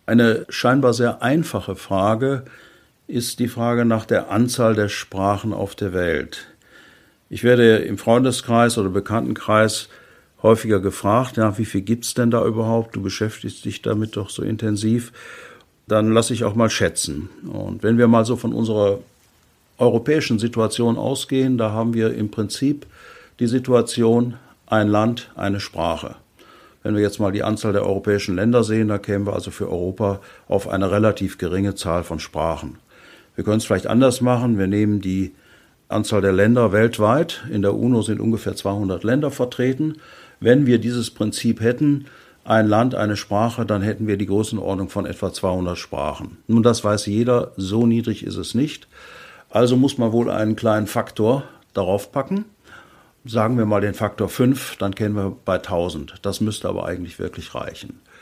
Eine scheinbar sehr einfache Frage ist die Frage nach der Anzahl der Sprachen auf der Welt. Ich werde im Freundeskreis oder Bekanntenkreis häufiger gefragt, ja, wie viel gibt es denn da überhaupt? Du beschäftigst dich damit doch so intensiv. Dann lasse ich auch mal schätzen. Und wenn wir mal so von unserer europäischen Situation ausgehen, da haben wir im Prinzip die Situation, ein Land, eine Sprache. Wenn wir jetzt mal die Anzahl der europäischen Länder sehen, da kämen wir also für Europa auf eine relativ geringe Zahl von Sprachen. Wir können es vielleicht anders machen. Wir nehmen die Anzahl der Länder weltweit. In der UNO sind ungefähr 200 Länder vertreten. Wenn wir dieses Prinzip hätten, ein Land, eine Sprache, dann hätten wir die Größenordnung von etwa 200 Sprachen. Nun, das weiß jeder, so niedrig ist es nicht. Also muss man wohl einen kleinen Faktor darauf packen. Sagen wir mal den Faktor 5, dann kämen wir bei 1000. Das müsste aber eigentlich wirklich reichen.